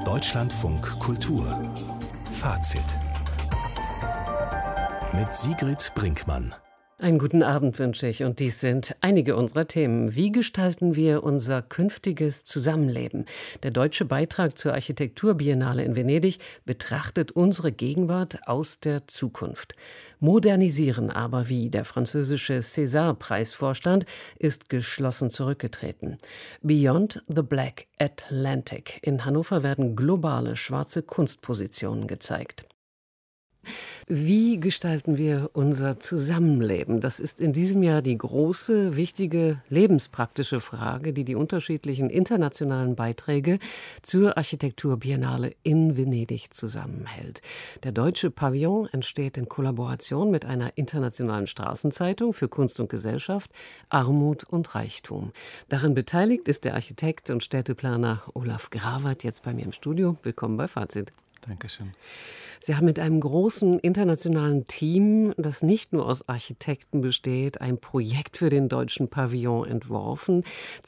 Deutschlandfunk Kultur Fazit mit Sigrid Brinkmann. Einen guten Abend wünsche ich, und dies sind einige unserer Themen. Wie gestalten wir unser künftiges Zusammenleben? Der deutsche Beitrag zur Architekturbiennale in Venedig betrachtet unsere Gegenwart aus der Zukunft. Modernisieren aber wie? Der französische César-Preisvorstand ist geschlossen zurückgetreten. Beyond the Black Atlantic. In Hannover werden globale schwarze Kunstpositionen gezeigt. Wie gestalten wir unser Zusammenleben? Das ist in diesem Jahr die große, wichtige, lebenspraktische Frage, die die unterschiedlichen internationalen Beiträge zur Architekturbiennale in Venedig zusammenhält. Der deutsche Pavillon entsteht in Kollaboration mit einer internationalen Straßenzeitung für Kunst und Gesellschaft, Armut und Reichtum. Daran beteiligt ist der Architekt und Städteplaner Olaf Grawert, jetzt bei mir im Studio. Willkommen bei Fazit. Dankeschön. Sie haben mit einem großen internationalen Team, das nicht nur aus Architekten besteht, ein Projekt für den deutschen Pavillon entworfen.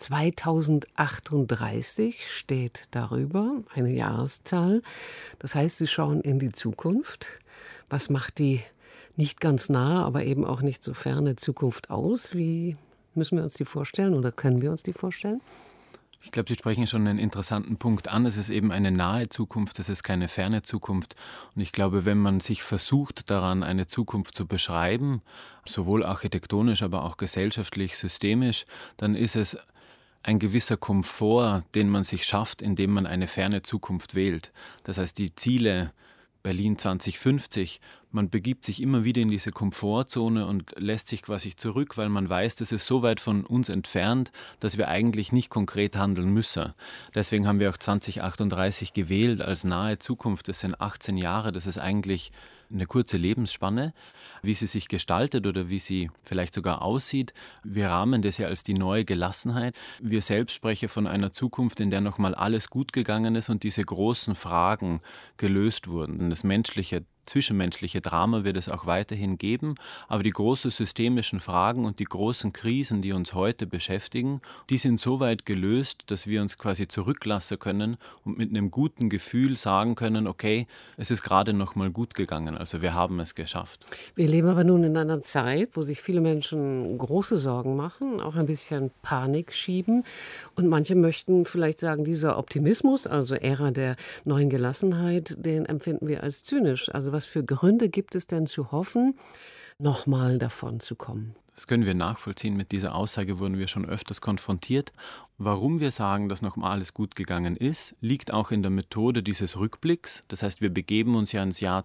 2038 steht darüber, eine Jahreszahl. Das heißt, Sie schauen in die Zukunft. Was macht die nicht ganz nahe, aber eben auch nicht so ferne Zukunft aus? Wie müssen wir uns die vorstellen oder können wir uns die vorstellen? Ich glaube, Sie sprechen schon einen interessanten Punkt an. Es ist eben eine nahe Zukunft, es ist keine ferne Zukunft. Und ich glaube, wenn man sich versucht, daran eine Zukunft zu beschreiben, sowohl architektonisch, aber auch gesellschaftlich, systemisch, dann ist es ein gewisser Komfort, den man sich schafft, indem man eine ferne Zukunft wählt. Das heißt, die Ziele Berlin 2050, man begibt sich immer wieder in diese Komfortzone und lässt sich quasi zurück, weil man weiß, das ist so weit von uns entfernt, dass wir eigentlich nicht konkret handeln müssen. Deswegen haben wir auch 2038 gewählt als nahe Zukunft. Das sind 18 Jahre, das ist eigentlich eine kurze Lebensspanne. Wie sie sich gestaltet oder wie sie vielleicht sogar aussieht, wir rahmen das ja als die neue Gelassenheit. Wir selbst sprechen von einer Zukunft, in der nochmal alles gut gegangen ist und diese großen Fragen gelöst wurden. Das zwischenmenschliche Drama wird es auch weiterhin geben, aber die großen systemischen Fragen und die großen Krisen, die uns heute beschäftigen, die sind so weit gelöst, dass wir uns quasi zurücklassen können und mit einem guten Gefühl sagen können, okay, es ist gerade noch mal gut gegangen, also wir haben es geschafft. Wir leben aber nun in einer Zeit, wo sich viele Menschen große Sorgen machen, auch ein bisschen Panik schieben, und manche möchten vielleicht sagen, dieser Optimismus, also Ära der neuen Gelassenheit, den empfinden wir als zynisch. Also was für Gründe gibt es denn zu hoffen, nochmal davon zu kommen? Das können wir nachvollziehen. Mit dieser Aussage wurden wir schon öfters konfrontiert. Warum wir sagen, dass nochmal alles gut gegangen ist, liegt auch in der Methode dieses Rückblicks. Das heißt, wir begeben uns ja ins Jahr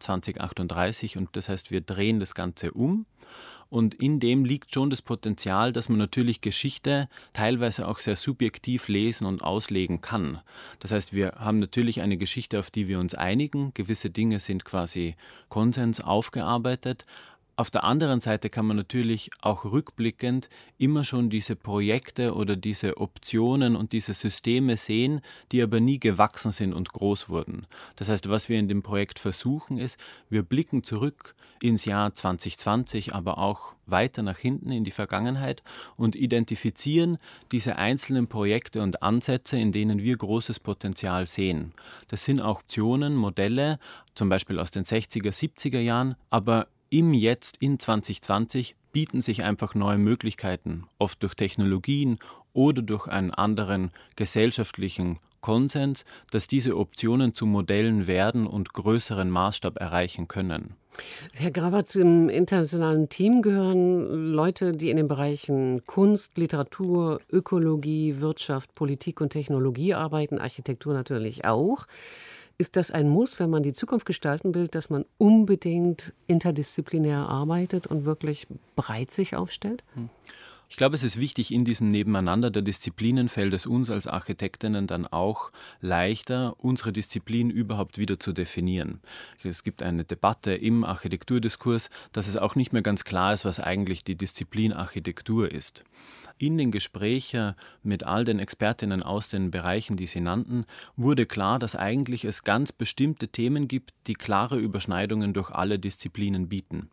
2038 und das heißt, wir drehen das Ganze um. Und in dem liegt schon das Potenzial, dass man natürlich Geschichte teilweise auch sehr subjektiv lesen und auslegen kann. Das heißt, wir haben natürlich eine Geschichte, auf die wir uns einigen. Gewisse Dinge sind quasi Konsens aufgearbeitet. Auf der anderen Seite kann man natürlich auch rückblickend immer schon diese Projekte oder diese Optionen und diese Systeme sehen, die aber nie gewachsen sind und groß wurden. Das heißt, was wir in dem Projekt versuchen ist, wir blicken zurück ins Jahr 2020, aber auch weiter nach hinten in die Vergangenheit und identifizieren diese einzelnen Projekte und Ansätze, in denen wir großes Potenzial sehen. Das sind auch Optionen, Modelle, zum Beispiel aus den 60er, 70er Jahren, aber im Jetzt, in 2020, bieten sich einfach neue Möglichkeiten, oft durch Technologien oder durch einen anderen gesellschaftlichen Konsens, dass diese Optionen zu Modellen werden und größeren Maßstab erreichen können. Herr Grawert, zum internationalen Team gehören Leute, die in den Bereichen Kunst, Literatur, Ökologie, Wirtschaft, Politik und Technologie arbeiten, Architektur natürlich auch. Ist das ein Muss, wenn man die Zukunft gestalten will, dass man unbedingt interdisziplinär arbeitet und wirklich breit sich aufstellt? Ich glaube, es ist wichtig, in diesem Nebeneinander der Disziplinen fällt es uns als Architektinnen dann auch leichter, unsere Disziplin überhaupt wieder zu definieren. Es gibt eine Debatte im Architekturdiskurs, dass es auch nicht mehr ganz klar ist, was eigentlich die Disziplin Architektur ist. In den Gesprächen mit all den Expertinnen aus den Bereichen, die Sie nannten, wurde klar, dass eigentlich es ganz bestimmte Themen gibt, die klare Überschneidungen durch alle Disziplinen bieten.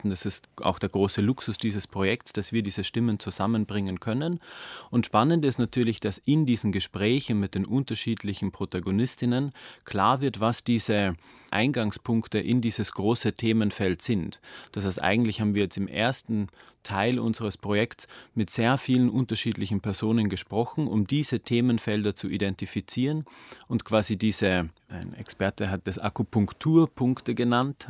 behaupten, das ist auch der große Luxus dieses Projekts, dass wir diese Stimmen zusammenbringen können. Und spannend ist natürlich, dass in diesen Gesprächen mit den unterschiedlichen Protagonistinnen klar wird, was diese Eingangspunkte in dieses große Themenfeld sind. Das heißt, eigentlich haben wir jetzt im ersten Teil unseres Projekts mit sehr vielen unterschiedlichen Personen gesprochen, um diese Themenfelder zu identifizieren und quasi ein Experte hat das Akupunkturpunkte genannt,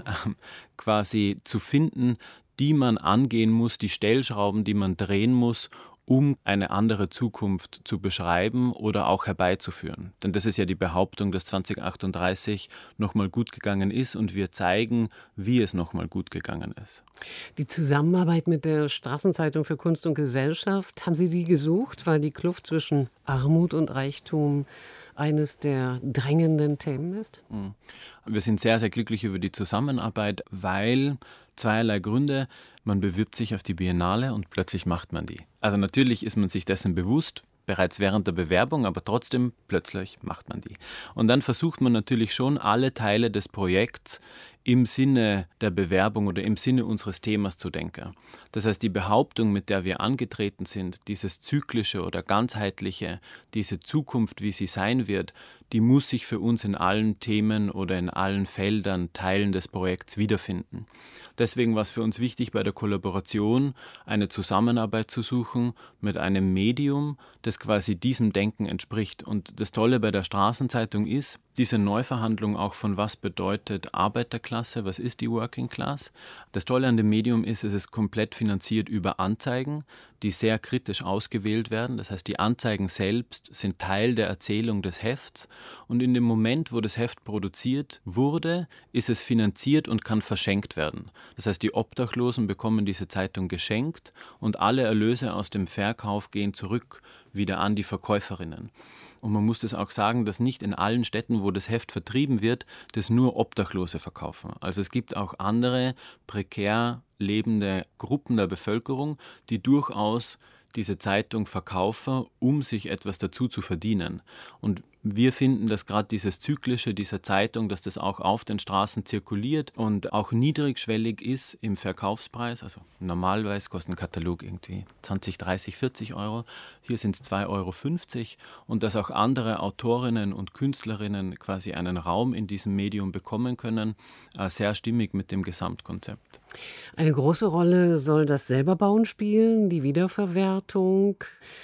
quasi zu finden, die man angehen muss, die Stellschrauben, die man drehen muss, um eine andere Zukunft zu beschreiben oder auch herbeizuführen. Denn das ist ja die Behauptung, dass 2038 nochmal gut gegangen ist und wir zeigen, wie es nochmal gut gegangen ist. Die Zusammenarbeit mit der Straßenzeitung für Kunst und Gesellschaft, haben Sie die gesucht, weil die Kluft zwischen Armut und Reichtum eines der drängenden Themen ist? Wir sind sehr, sehr glücklich über die Zusammenarbeit, weil zweierlei Gründe. Man bewirbt sich auf die Biennale und plötzlich macht man die. Also natürlich ist man sich dessen bewusst, bereits während der Bewerbung, aber trotzdem plötzlich macht man die. Und dann versucht man natürlich schon, alle Teile des Projekts im Sinne der Bewerbung oder im Sinne unseres Themas zu denken. Das heißt, die Behauptung, mit der wir angetreten sind, dieses zyklische oder ganzheitliche, diese Zukunft, wie sie sein wird, die muss sich für uns in allen Themen oder in allen Feldern, Teilen des Projekts wiederfinden. Deswegen war es für uns wichtig, bei der Kollaboration eine Zusammenarbeit zu suchen mit einem Medium, das quasi diesem Denken entspricht. Und das Tolle bei der Straßenzeitung ist, diese Neuverhandlung auch von was bedeutet Arbeiterklasse, was ist die Working Class. Das Tolle an dem Medium ist, es ist komplett finanziert über Anzeigen, die sehr kritisch ausgewählt werden. Das heißt, die Anzeigen selbst sind Teil der Erzählung des Hefts. Und in dem Moment, wo das Heft produziert wurde, ist es finanziert und kann verschenkt werden. Das heißt, die Obdachlosen bekommen diese Zeitung geschenkt und alle Erlöse aus dem Verkauf gehen zurück wieder an die Verkäuferinnen. Und man muss das auch sagen, dass nicht in allen Städten, wo das Heft vertrieben wird, das nur Obdachlose verkaufen. Also es gibt auch andere prekär lebende Gruppen der Bevölkerung, die durchaus diese Zeitung verkaufen, um sich etwas dazu zu verdienen. Und wir finden, dass gerade dieses Zyklische dieser Zeitung, dass das auch auf den Straßen zirkuliert und auch niedrigschwellig ist im Verkaufspreis. Also normalerweise kostet ein Katalog irgendwie 20, 30, 40 Euro. Hier sind es 2,50 Euro. Und dass auch andere Autorinnen und Künstlerinnen quasi einen Raum in diesem Medium bekommen können, sehr stimmig mit dem Gesamtkonzept. Eine große Rolle soll das Selberbauen spielen, die Wiederverwertung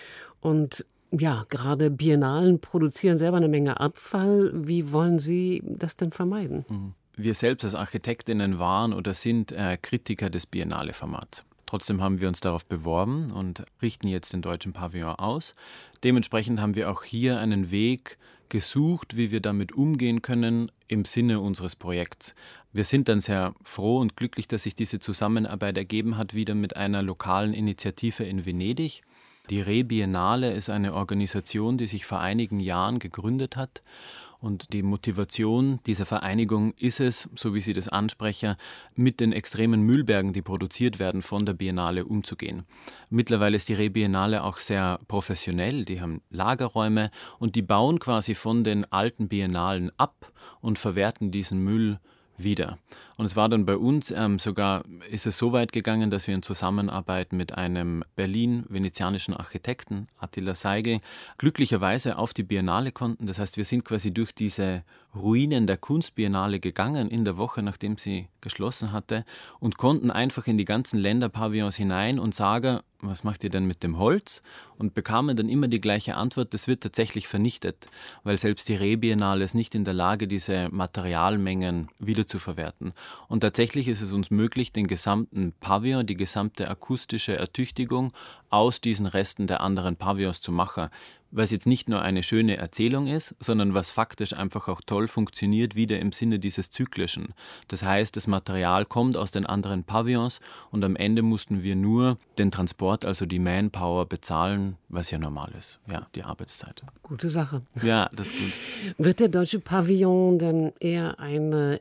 und ja, gerade Biennalen produzieren selber eine Menge Abfall. Wie wollen Sie das denn vermeiden? Wir selbst als Architektinnen waren oder sind Kritiker des Biennale-Formats. Trotzdem haben wir uns darauf beworben und richten jetzt den Deutschen Pavillon aus. Dementsprechend haben wir auch hier einen Weg gesucht, wie wir damit umgehen können im Sinne unseres Projekts. Wir sind dann sehr froh und glücklich, dass sich diese Zusammenarbeit ergeben hat, wieder mit einer lokalen Initiative in Venedig. Die Re-Biennale ist eine Organisation, die sich vor einigen Jahren gegründet hat. Und die Motivation dieser Vereinigung ist es, so wie Sie das ansprechen, mit den extremen Müllbergen, die produziert werden, von der Biennale umzugehen. Mittlerweile ist die Re-Biennale auch sehr professionell. Die haben Lagerräume und die bauen quasi von den alten Biennalen ab und verwerten diesen Müll wieder. Und es war dann bei uns sogar, ist es so weit gegangen, dass wir in Zusammenarbeit mit einem Berlin-venezianischen Architekten, Attila Seigel, glücklicherweise auf die Biennale konnten. Das heißt, wir sind quasi durch diese Ruinen der Kunstbiennale gegangen in der Woche, nachdem sie geschlossen hatte und konnten einfach in die ganzen Länderpavillons hinein und sagen, was macht ihr denn mit dem Holz? Und bekamen dann immer die gleiche Antwort, das wird tatsächlich vernichtet, weil selbst die Re-Biennale ist nicht in der Lage, diese Materialmengen wiederzuverwerten. Und tatsächlich ist es uns möglich, den gesamten Pavillon, die gesamte akustische Ertüchtigung aus diesen Resten der anderen Pavillons zu machen. Was jetzt nicht nur eine schöne Erzählung ist, sondern was faktisch einfach auch toll funktioniert, wieder im Sinne dieses Zyklischen. Das heißt, das Material kommt aus den anderen Pavillons und am Ende mussten wir nur den Transport, also die Manpower, bezahlen, was ja normal ist. Ja, die Arbeitszeit. Gute Sache. Ja, das ist gut. Wird der Deutsche Pavillon denn eher eine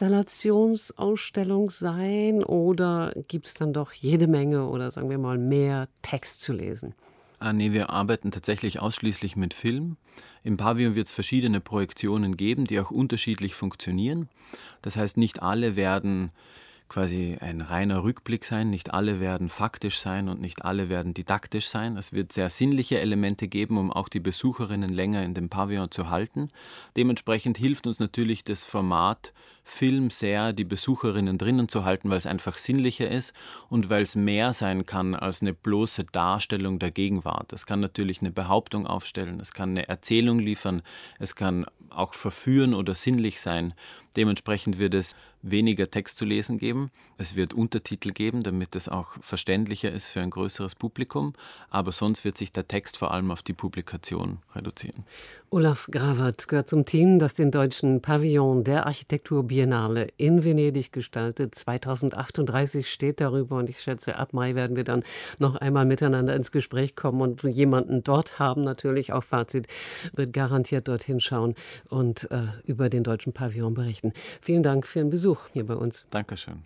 Installationsausstellung sein oder gibt es dann doch jede Menge oder sagen wir mal mehr Text zu lesen? Nee, wir arbeiten tatsächlich ausschließlich mit Film. Im Pavillon wird es verschiedene Projektionen geben, die auch unterschiedlich funktionieren. Das heißt, nicht alle werden quasi ein reiner Rückblick sein. Nicht alle werden faktisch sein und nicht alle werden didaktisch sein. Es wird sehr sinnliche Elemente geben, um auch die Besucherinnen länger in dem Pavillon zu halten. Dementsprechend hilft uns natürlich das Format Film sehr, die Besucherinnen drinnen zu halten, weil es einfach sinnlicher ist und weil es mehr sein kann als eine bloße Darstellung der Gegenwart. Es kann natürlich eine Behauptung aufstellen, es kann eine Erzählung liefern, es kann auch verführen oder sinnlich sein. Dementsprechend wird es weniger Text zu lesen geben. Es wird Untertitel geben, damit es auch verständlicher ist für ein größeres Publikum. Aber sonst wird sich der Text vor allem auf die Publikation reduzieren. Olaf Grawert gehört zum Team, das den deutschen Pavillon der Architekturbiennale in Venedig gestaltet. 2038 steht darüber und ich schätze, ab Mai werden wir dann noch einmal miteinander ins Gespräch kommen und jemanden dort haben. Natürlich auch Fazit wird garantiert dorthin schauen und über den deutschen Pavillon berichten. Vielen Dank für den Besuch hier bei uns. Dankeschön.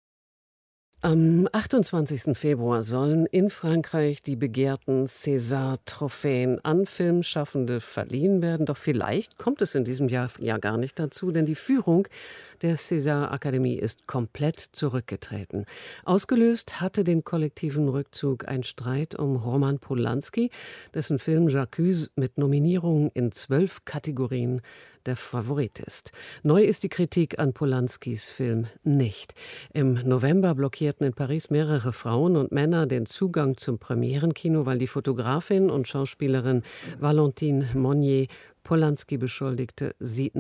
Am 28. Februar sollen in Frankreich die begehrten César-Trophäen an Filmschaffende verliehen werden. Doch vielleicht kommt es in diesem Jahr ja gar nicht dazu, denn die Führung der César-Akademie ist komplett zurückgetreten. Ausgelöst hatte den kollektiven Rückzug ein Streit um Roman Polanski, dessen Film J'accuse mit Nominierungen in 12 Kategorien der Favorit ist. Neu ist die Kritik an Polanskis Film nicht. Im November blockierten in Paris mehrere Frauen und Männer den Zugang zum Premierenkino, weil die Fotografin und Schauspielerin Valentine Monnier Polanski beschuldigte, sie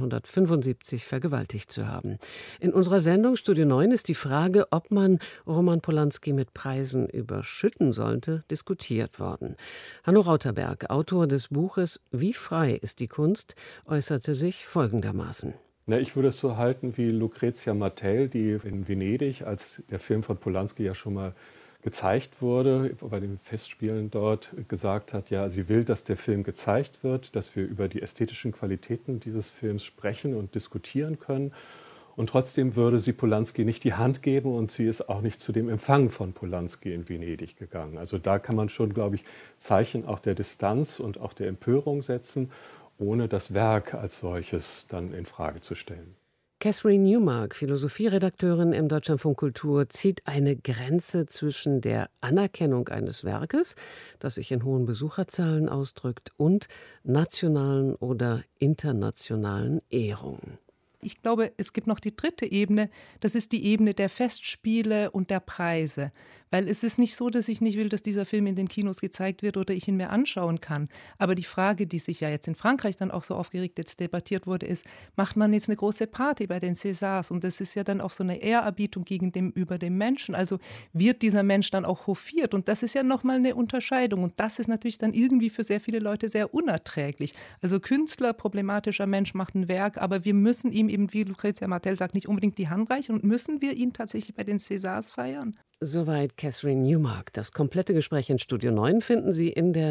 1975 vergewaltigt zu haben. In unserer Sendung Studio 9 ist die Frage, ob man Roman Polanski mit Preisen überschütten sollte, diskutiert worden. Hanno Rauterberg, Autor des Buches Wie frei ist die Kunst, äußerte sich folgendermaßen. Ich würde es so halten wie Lucrezia Martel, die in Venedig, als der Film von Polanski ja schon mal gezeigt wurde, bei den Festspielen dort gesagt hat, ja, sie will, dass der Film gezeigt wird, dass wir über die ästhetischen Qualitäten dieses Films sprechen und diskutieren können. Und trotzdem würde sie Polanski nicht die Hand geben und sie ist auch nicht zu dem Empfang von Polanski in Venedig gegangen. Also da kann man schon, glaube ich, Zeichen auch der Distanz und auch der Empörung setzen, ohne das Werk als solches dann in Frage zu stellen. Catherine Newmark, Philosophieredakteurin im Deutschlandfunk Kultur, zieht eine Grenze zwischen der Anerkennung eines Werkes, das sich in hohen Besucherzahlen ausdrückt, und nationalen oder internationalen Ehrungen. Ich glaube, es gibt noch die dritte Ebene, das ist die Ebene der Festspiele und der Preise. Weil es ist nicht so, dass ich nicht will, dass dieser Film in den Kinos gezeigt wird oder ich ihn mir anschauen kann. Aber die Frage, die sich ja jetzt in Frankreich dann auch so aufgeregt jetzt debattiert wurde, ist, macht man jetzt eine große Party bei den Césars? Und das ist ja dann auch so eine Ehrerbietung gegenüber dem Menschen. Also wird dieser Mensch dann auch hofiert? Und das ist ja nochmal eine Unterscheidung. Und das ist natürlich dann irgendwie für sehr viele Leute sehr unerträglich. Also Künstler, problematischer Mensch macht ein Werk, aber wir müssen ihm eben, wie Lucrezia Martel sagt, nicht unbedingt die Hand reichen. Und müssen wir ihn tatsächlich bei den Césars feiern? Soweit Catherine Newmark. Das komplette Gespräch in Studio 9 finden Sie in der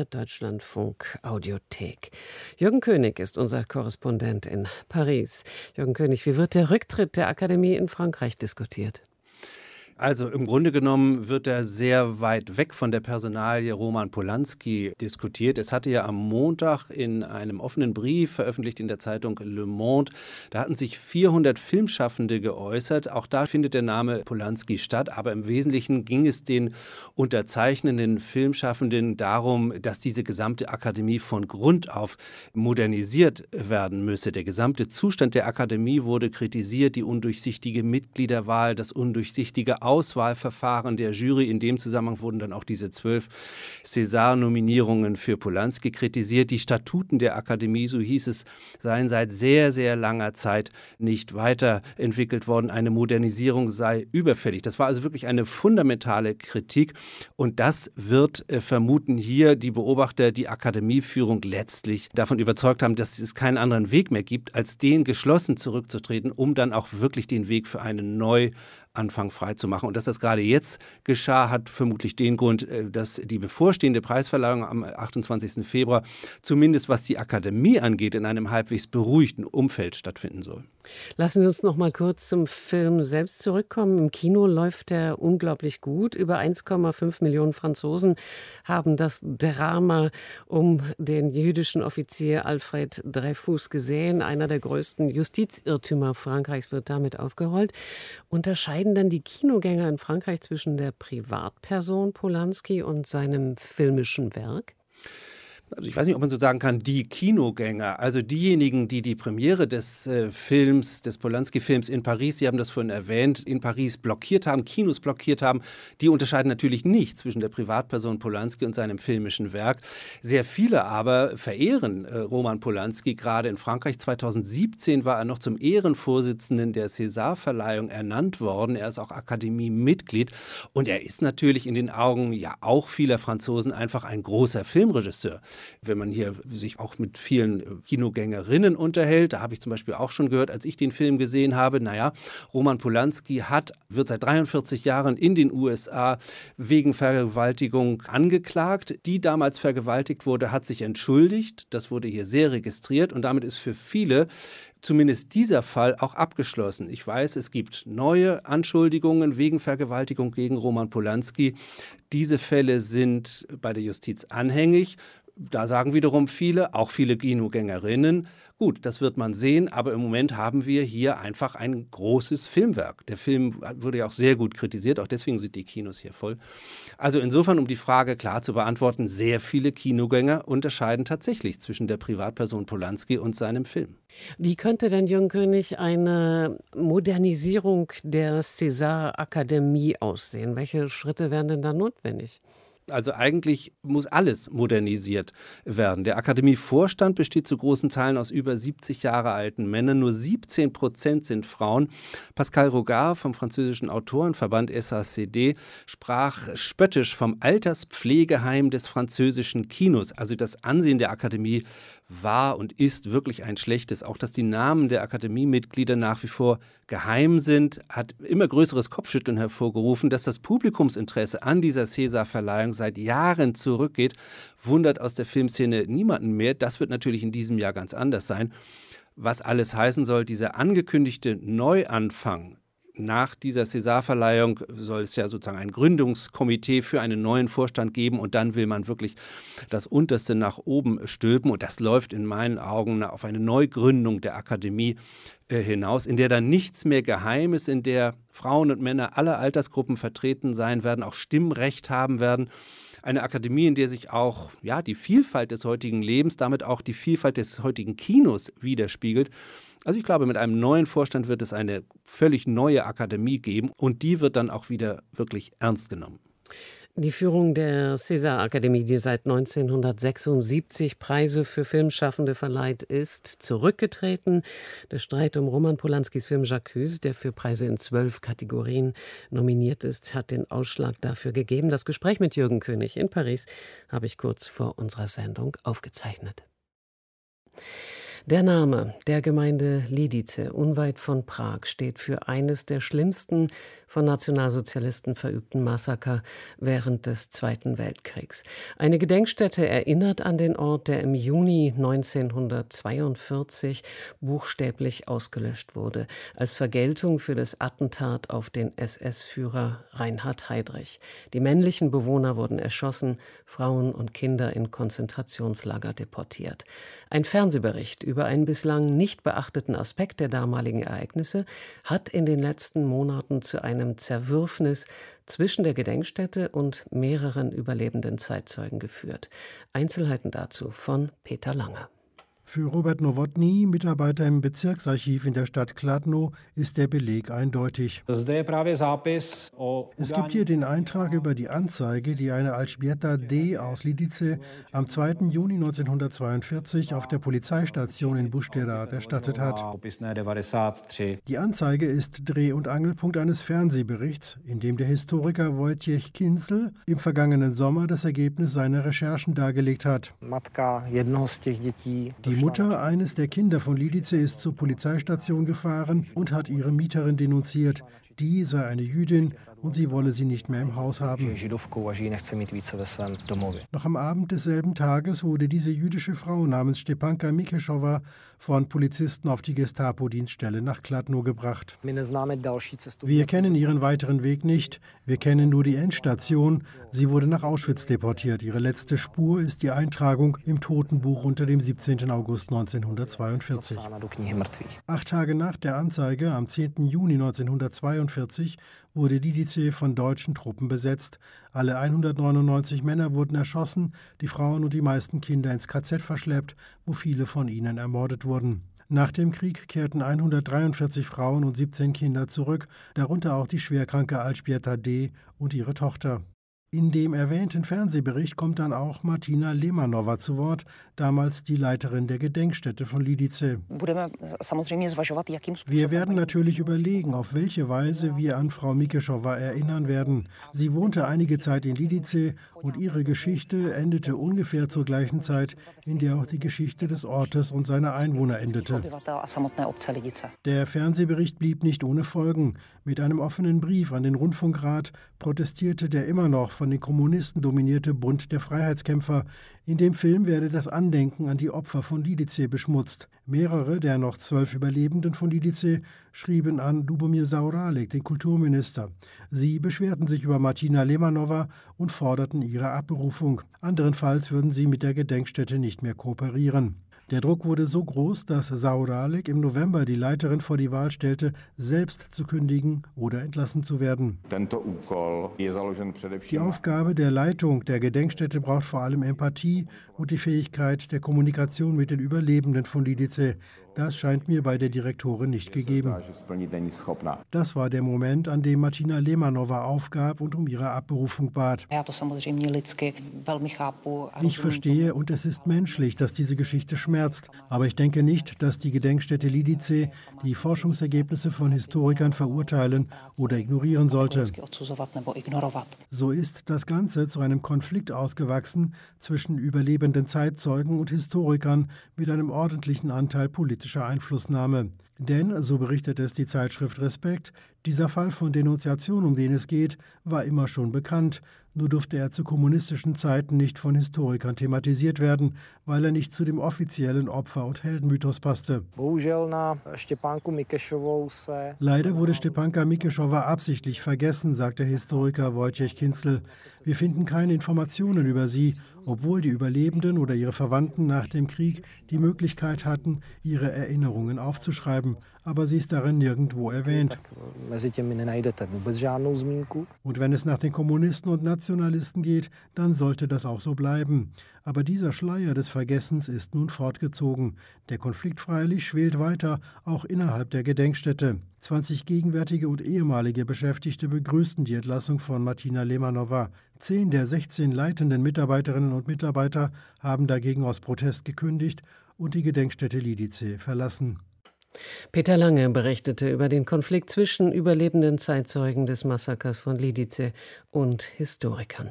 Deutschlandfunk-Audiothek. Jürgen König ist unser Korrespondent in Paris. Jürgen König, wie wird der Rücktritt der Akademie in Frankreich diskutiert? Also im Grunde genommen wird er sehr weit weg von der Personalie Roman Polanski diskutiert. Es hatte ja am Montag in einem offenen Brief, veröffentlicht in der Zeitung Le Monde, da hatten sich 400 Filmschaffende geäußert. Auch da findet der Name Polanski statt, aber im Wesentlichen ging es den unterzeichnenden Filmschaffenden darum, dass diese gesamte Akademie von Grund auf modernisiert werden müsse. Der gesamte Zustand der Akademie wurde kritisiert, die undurchsichtige Mitgliederwahl, das undurchsichtige Auswahlverfahren der Jury. In dem Zusammenhang wurden dann auch diese 12 César-Nominierungen für Polanski kritisiert. Die Statuten der Akademie, so hieß es, seien seit sehr, sehr langer Zeit nicht weiterentwickelt worden. Eine Modernisierung sei überfällig. Das war also wirklich eine fundamentale Kritik. Und das wird vermuten hier die Beobachter, die Akademieführung letztlich davon überzeugt haben, dass es keinen anderen Weg mehr gibt, als den geschlossen zurückzutreten, um dann auch wirklich den Weg für einen Neuanfang freizumachen. Und dass das gerade jetzt geschah, hat vermutlich den Grund, dass die bevorstehende Preisverleihung am 28. Februar, zumindest was die Akademie angeht, in einem halbwegs beruhigten Umfeld stattfinden soll. Lassen Sie uns noch mal kurz zum Film selbst zurückkommen. Im Kino läuft er unglaublich gut. Über 1,5 Millionen Franzosen haben das Drama um den jüdischen Offizier Alfred Dreyfus gesehen. Einer der größten Justizirrtümer Frankreichs wird damit aufgerollt. Unterscheiden unterscheiden dann die Kinogänger in Frankreich zwischen der Privatperson Polanski und seinem filmischen Werk? Also ich weiß nicht, ob man so sagen kann, die Kinogänger, also diejenigen, die die Premiere des Films, des Polanski-Films in Paris, Sie haben das vorhin erwähnt, in Paris blockiert haben, Kinos blockiert haben, die unterscheiden natürlich nicht zwischen der Privatperson Polanski und seinem filmischen Werk. Sehr viele aber verehren Roman Polanski, gerade in Frankreich. 2017 war er noch zum Ehrenvorsitzenden der César-Verleihung ernannt worden. Er ist auch Akademie-Mitglied und er ist natürlich in den Augen ja auch vieler Franzosen einfach ein großer Filmregisseur. Wenn man hier sich auch mit vielen Kinogängerinnen unterhält, da habe ich zum Beispiel auch schon gehört, als ich den Film gesehen habe, Roman Polanski wird seit 43 Jahren in den USA wegen Vergewaltigung angeklagt. Die damals vergewaltigt wurde, hat sich entschuldigt. Das wurde hier sehr registriert und damit ist für viele zumindest dieser Fall auch abgeschlossen. Ich weiß, es gibt neue Anschuldigungen wegen Vergewaltigung gegen Roman Polanski. Diese Fälle sind bei der Justiz anhängig. Da sagen wiederum viele, auch viele Kinogängerinnen, gut, das wird man sehen, aber im Moment haben wir hier einfach ein großes Filmwerk. Der Film wurde ja auch sehr gut kritisiert, auch deswegen sind die Kinos hier voll. Also insofern, um die Frage klar zu beantworten, sehr viele Kinogänger unterscheiden tatsächlich zwischen der Privatperson Polanski und seinem Film. Wie könnte denn Jürgen König eine Modernisierung der César-Akademie aussehen? Welche Schritte wären denn da notwendig? Also eigentlich muss alles modernisiert werden. Der Akademievorstand besteht zu großen Teilen aus über 70 Jahre alten Männern. Nur 17% sind Frauen. Pascal Rogard vom französischen Autorenverband SACD sprach spöttisch vom Alterspflegeheim des französischen Kinos. Also das Ansehen der Akademie war und ist wirklich ein schlechtes. Auch dass die Namen der Akademiemitglieder nach wie vor geheim sind, hat immer größeres Kopfschütteln hervorgerufen. Dass das Publikumsinteresse an dieser César-Verleihung seit Jahren zurückgeht, wundert aus der Filmszene niemanden mehr. Das wird natürlich in diesem Jahr ganz anders sein. Was alles heißen soll, dieser angekündigte Neuanfang nach dieser César-Verleihung soll es ja sozusagen ein Gründungskomitee für einen neuen Vorstand geben und dann will man wirklich das Unterste nach oben stülpen und das läuft in meinen Augen auf eine Neugründung der Akademie hinaus, in der dann nichts mehr geheim ist, in der Frauen und Männer aller Altersgruppen vertreten sein werden, auch Stimmrecht haben werden. Eine Akademie, in der sich auch die Vielfalt des heutigen Lebens, damit auch die Vielfalt des heutigen Kinos widerspiegelt. Also ich glaube, mit einem neuen Vorstand wird es eine völlig neue Akademie geben und die wird dann auch wieder wirklich ernst genommen. Die Führung der César-Akademie, die seit 1976 Preise für Filmschaffende verleiht, ist zurückgetreten. Der Streit um Roman Polanskis Film J'accuse, der für Preise in 12 Kategorien nominiert ist, hat den Ausschlag dafür gegeben. Das Gespräch mit Jürgen König in Paris habe ich kurz vor unserer Sendung aufgezeichnet. Der Name der Gemeinde Lidice, unweit von Prag, steht für eines der schlimmsten von Nationalsozialisten verübten Massaker während des Zweiten Weltkriegs. Eine Gedenkstätte erinnert an den Ort, der im Juni 1942 buchstäblich ausgelöscht wurde, als Vergeltung für das Attentat auf den SS-Führer Reinhard Heydrich. Die männlichen Bewohner wurden erschossen, Frauen und Kinder in Konzentrationslager deportiert. Ein Fernsehbericht über einen bislang nicht beachteten Aspekt der damaligen Ereignisse hat in den letzten Monaten zu einem Zerwürfnis zwischen der Gedenkstätte und mehreren überlebenden Zeitzeugen geführt. Einzelheiten dazu von Peter Lange. Für Robert Nowotny, Mitarbeiter im Bezirksarchiv in der Stadt Kladno, ist der Beleg eindeutig. Es gibt hier den Eintrag über die Anzeige, die eine Alžběta D. aus Lidice am 2. Juni 1942 auf der Polizeistation in Buštěrad erstattet hat. Die Anzeige ist Dreh- und Angelpunkt eines Fernsehberichts, in dem der Historiker Wojciech Kinzel im vergangenen Sommer das Ergebnis seiner Recherchen dargelegt hat. Die Mutter eines der Kinder von Lidice ist zur Polizeistation gefahren und hat ihre Mieterin denunziert. Die sei eine Jüdin und sie wolle sie nicht mehr im Haus haben. Noch am Abend desselben Tages wurde diese jüdische Frau namens Stepanka Mikeschowa von Polizisten auf die Gestapo-Dienststelle nach Kladno gebracht. Wir kennen ihren weiteren Weg nicht. Wir kennen nur die Endstation. Sie wurde nach Auschwitz deportiert. Ihre letzte Spur ist die Eintragung im Totenbuch unter dem 17. August 1942. 8 Tage nach der Anzeige, am 10. Juni 1942, 1943 wurde Lidice von deutschen Truppen besetzt. Alle 199 Männer wurden erschossen, die Frauen und die meisten Kinder ins KZ verschleppt, wo viele von ihnen ermordet wurden. Nach dem Krieg kehrten 143 Frauen und 17 Kinder zurück, darunter auch die schwerkranke Alžběta D. und ihre Tochter. In dem erwähnten Fernsehbericht kommt dann auch Martina Lemanová zu Wort, damals die Leiterin der Gedenkstätte von Lidice. Wir werden natürlich überlegen, auf welche Weise wir an Frau Mikešová erinnern werden. Sie wohnte einige Zeit in Lidice und ihre Geschichte endete ungefähr zur gleichen Zeit, in der auch die Geschichte des Ortes und seiner Einwohner endete. Der Fernsehbericht blieb nicht ohne Folgen. Mit einem offenen Brief an den Rundfunkrat protestierte der immer noch von den Kommunisten dominierte Bund der Freiheitskämpfer. In dem Film werde das Andenken an die Opfer von Lidice beschmutzt. Mehrere der noch 12 Überlebenden von Lidice schrieben an Lubomir Zaorálek, den Kulturminister. Sie beschwerten sich über Martina Lemanová und forderten ihre Abberufung. Anderenfalls würden sie mit der Gedenkstätte nicht mehr kooperieren. Der Druck wurde so groß, dass Zaorálek im November die Leiterin vor die Wahl stellte, selbst zu kündigen oder entlassen zu werden. Die Aufgabe der Leitung der Gedenkstätte braucht vor allem Empathie und die Fähigkeit der Kommunikation mit den Überlebenden von Lidice. Das scheint mir bei der Direktorin nicht gegeben. Das war der Moment, an dem Martina Lemanová aufgab und um ihre Abberufung bat. Ich verstehe und es ist menschlich, dass diese Geschichte schmerzt. Aber ich denke nicht, dass die Gedenkstätte Lidice die Forschungsergebnisse von Historikern verurteilen oder ignorieren sollte. So ist das Ganze zu einem Konflikt ausgewachsen zwischen überlebenden Zeitzeugen und Historikern mit einem ordentlichen Anteil politischer Einflussnahme. Denn, so berichtet es die Zeitschrift Respekt, dieser Fall von Denunziation, um den es geht, war immer schon bekannt. Nur durfte er zu kommunistischen Zeiten nicht von Historikern thematisiert werden, weil er nicht zu dem offiziellen Opfer- und Heldenmythos passte. Leider wurde Stepanka Mikešová absichtlich vergessen, sagt der Historiker Wojciech Kinzel. Wir finden keine Informationen über sie, obwohl die Überlebenden oder ihre Verwandten nach dem Krieg die Möglichkeit hatten, ihre Erinnerungen aufzuschreiben. Aber sie ist darin nirgendwo erwähnt. Und wenn es nach den Kommunisten und Nationalisten geht, dann sollte das auch so bleiben. Aber dieser Schleier des Vergessens ist nun fortgezogen. Der Konflikt freilich schwelt weiter, auch innerhalb der Gedenkstätte. 20 gegenwärtige und ehemalige Beschäftigte begrüßten die Entlassung von Martina Lemanová. 10 der 16 leitenden Mitarbeiterinnen und Mitarbeiter haben dagegen aus Protest gekündigt und die Gedenkstätte Lidice verlassen. Peter Lange berichtete über den Konflikt zwischen überlebenden Zeitzeugen des Massakers von Lidice und Historikern.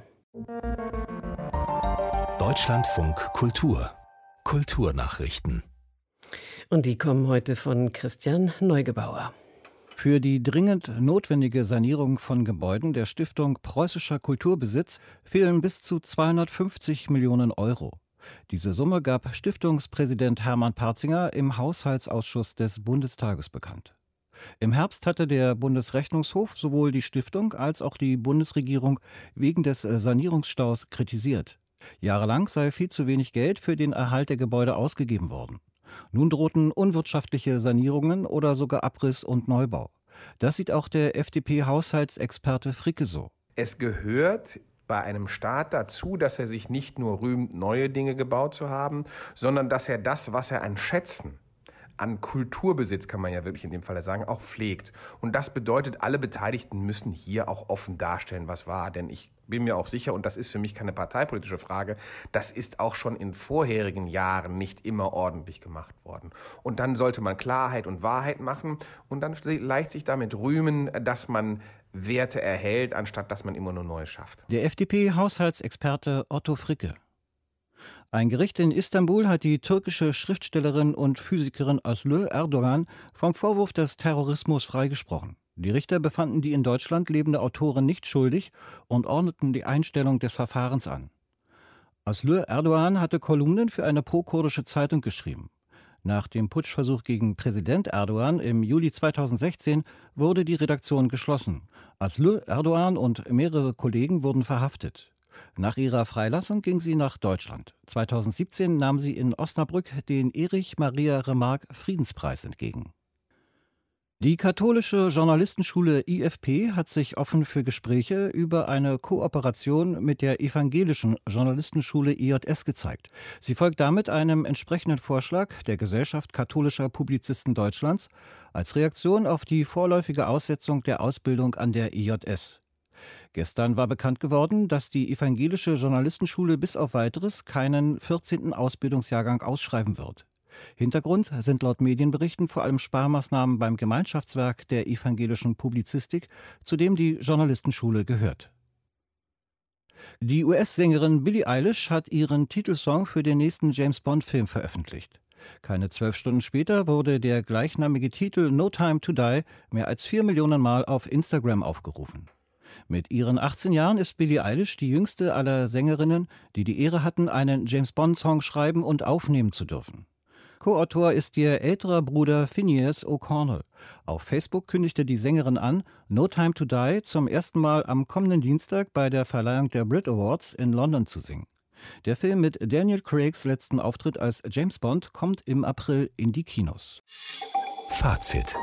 Deutschlandfunk Kultur. Kulturnachrichten. Und die kommen heute von Christian Neugebauer. Für die dringend notwendige Sanierung von Gebäuden der Stiftung Preußischer Kulturbesitz fehlen bis zu 250 Millionen Euro. Diese Summe gab Stiftungspräsident Hermann Parzinger im Haushaltsausschuss des Bundestages bekannt. Im Herbst hatte der Bundesrechnungshof sowohl die Stiftung als auch die Bundesregierung wegen des Sanierungsstaus kritisiert. Jahrelang sei viel zu wenig Geld für den Erhalt der Gebäude ausgegeben worden. Nun drohten unwirtschaftliche Sanierungen oder sogar Abriss und Neubau. Das sieht auch der FDP-Haushaltsexperte Fricke so. Es gehört bei einem Staat dazu, dass er sich nicht nur rühmt, neue Dinge gebaut zu haben, sondern dass er das, was er an Schätzen, an Kulturbesitz, kann man ja wirklich in dem Fall sagen, auch pflegt. Und das bedeutet, alle Beteiligten müssen hier auch offen darstellen, was war. Denn ich bin mir auch sicher, und das ist für mich keine parteipolitische Frage, das ist auch schon in vorherigen Jahren nicht immer ordentlich gemacht worden. Und dann sollte man Klarheit und Wahrheit machen und dann vielleicht sich damit rühmen, dass man Werte erhält, anstatt dass man immer nur Neues schafft. Der FDP-Haushaltsexperte Otto Fricke. Ein Gericht in Istanbul hat die türkische Schriftstellerin und Physikerin Aslı Erdoğan vom Vorwurf des Terrorismus freigesprochen. Die Richter befanden die in Deutschland lebende Autorin nicht schuldig und ordneten die Einstellung des Verfahrens an. Aslı Erdoğan hatte Kolumnen für eine pro-kurdische Zeitung geschrieben. Nach dem Putschversuch gegen Präsident Erdoğan im Juli 2016 wurde die Redaktion geschlossen. Aslı Erdoğan und mehrere Kollegen wurden verhaftet. Nach ihrer Freilassung ging sie nach Deutschland. 2017 nahm sie in Osnabrück den Erich Maria Remarque Friedenspreis entgegen. Die katholische Journalistenschule IFP hat sich offen für Gespräche über eine Kooperation mit der evangelischen Journalistenschule IJS gezeigt. Sie folgt damit einem entsprechenden Vorschlag der Gesellschaft katholischer Publizisten Deutschlands als Reaktion auf die vorläufige Aussetzung der Ausbildung an der IJS. Gestern war bekannt geworden, dass die evangelische Journalistenschule bis auf Weiteres keinen 14. Ausbildungsjahrgang ausschreiben wird. Hintergrund sind laut Medienberichten vor allem Sparmaßnahmen beim Gemeinschaftswerk der evangelischen Publizistik, zu dem die Journalistenschule gehört. Die US-Sängerin Billie Eilish hat ihren Titelsong für den nächsten James-Bond-Film veröffentlicht. Keine 12 Stunden später wurde der gleichnamige Titel No Time to Die mehr als 4 Millionen Mal auf Instagram aufgerufen. Mit ihren 18 Jahren ist Billie Eilish die jüngste aller Sängerinnen, die Ehre hatten, einen James-Bond-Song schreiben und aufnehmen zu dürfen. Co-Autor ist ihr älterer Bruder Phineas O'Connell. Auf Facebook kündigte die Sängerin an, No Time to Die zum ersten Mal am kommenden Dienstag bei der Verleihung der Brit Awards in London zu singen. Der Film mit Daniel Craigs letzten Auftritt als James Bond kommt im April in die Kinos. Fazit.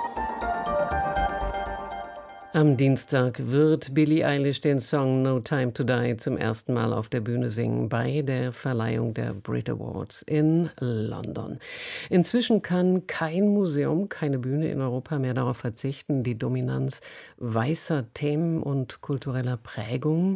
Am Dienstag wird Billie Eilish den Song No Time to Die zum ersten Mal auf der Bühne singen bei der Verleihung der Brit Awards in London. Inzwischen kann kein Museum, keine Bühne in Europa mehr darauf verzichten, die Dominanz weißer Themen und kultureller Prägungen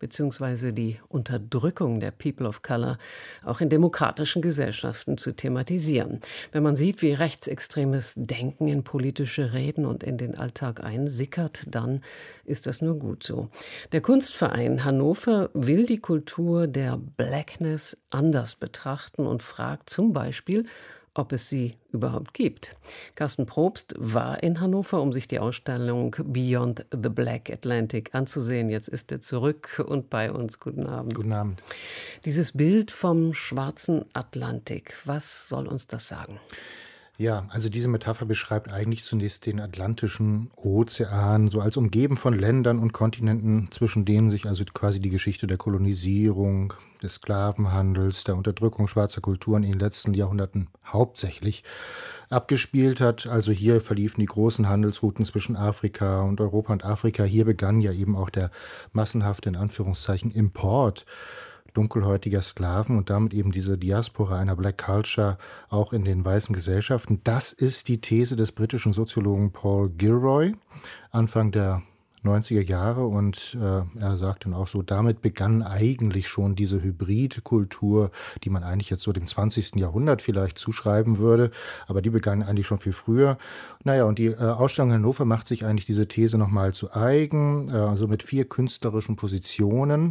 bzw. die Unterdrückung der People of Color auch in demokratischen Gesellschaften zu thematisieren. Wenn man sieht, wie rechtsextremes Denken in politische Reden und in den Alltag einsickert, dann ist das nur gut so. Der Kunstverein Hannover will die Kultur der Blackness anders betrachten und fragt zum Beispiel, ob es sie überhaupt gibt. Carsten Probst war in Hannover, um sich die Ausstellung Beyond the Black Atlantic anzusehen. Jetzt ist er zurück und bei uns. Guten Abend. Guten Abend. Dieses Bild vom schwarzen Atlantik, was soll uns das sagen? Ja, also diese Metapher beschreibt eigentlich zunächst den Atlantischen Ozean, so als umgeben von Ländern und Kontinenten, zwischen denen sich also quasi die Geschichte der Kolonisierung, des Sklavenhandels, der Unterdrückung schwarzer Kulturen in den letzten Jahrhunderten hauptsächlich abgespielt hat. Also hier verliefen die großen Handelsrouten zwischen Afrika und Europa und Afrika. Hier begann ja eben auch der massenhafte, in Anführungszeichen, Import dunkelhäutiger Sklaven und damit eben diese Diaspora einer Black Culture auch in den weißen Gesellschaften. Das ist die These des britischen Soziologen Paul Gilroy Anfang der 90er Jahre und er sagt dann auch so, damit begann eigentlich schon diese Hybridkultur, die man eigentlich jetzt so dem 20. Jahrhundert vielleicht zuschreiben würde, aber die begann eigentlich schon viel früher. Naja, und die Ausstellung in Hannover macht sich eigentlich diese These nochmal zu eigen, also mit 4 künstlerischen Positionen,